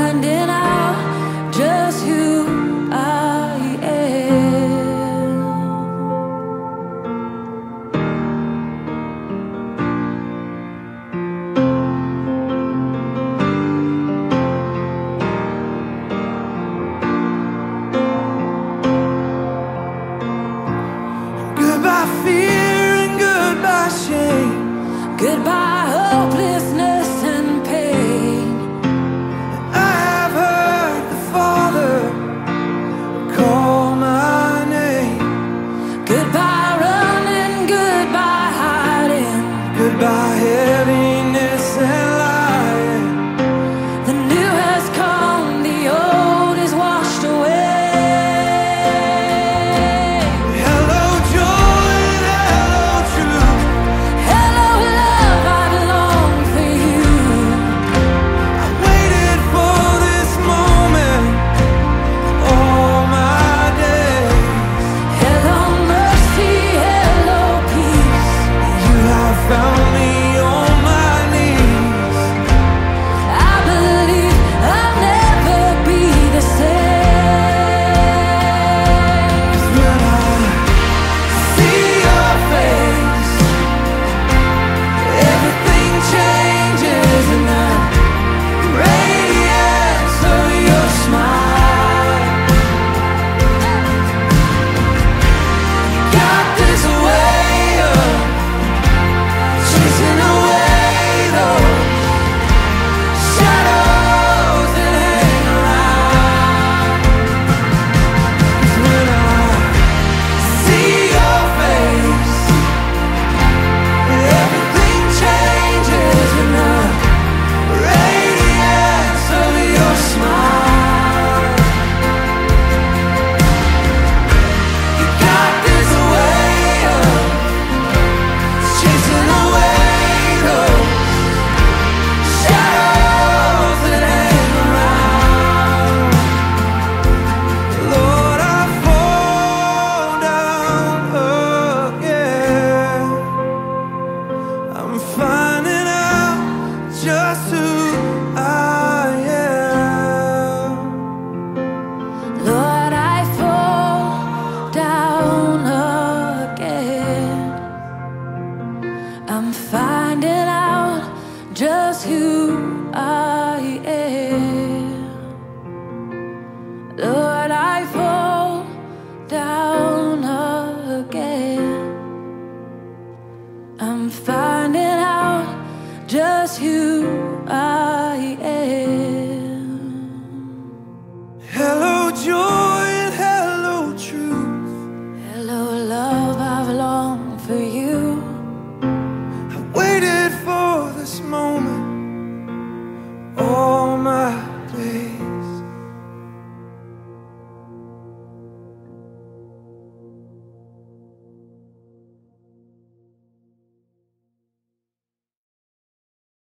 finding out just who I am. Goodbye fear and goodbye shame. Goodbye hopelessness and pain. I have heard the Father call my name. Goodbye running, goodbye hiding. Goodbye heaviness and lying. The new has come, the old is washed away. Hello joy and hello truth. Hello love, I long for you. I waited for this moment all my days. Hello mercy, hello peace. You have found me on my knees. I believe I'll never be the same. When I see your face, everything changes in the radiance of your smile. Got this way of chasing away those shadows that hang around. When I see your face, everything changes in the radiance of your smile. You got this way of chasing away those shadows that hang around. Lord, I fall down again. I'm finding out just who I am. Lord, I fall down again. I'm finding out just who I am. Lord, I fall down again. I'm finding out just who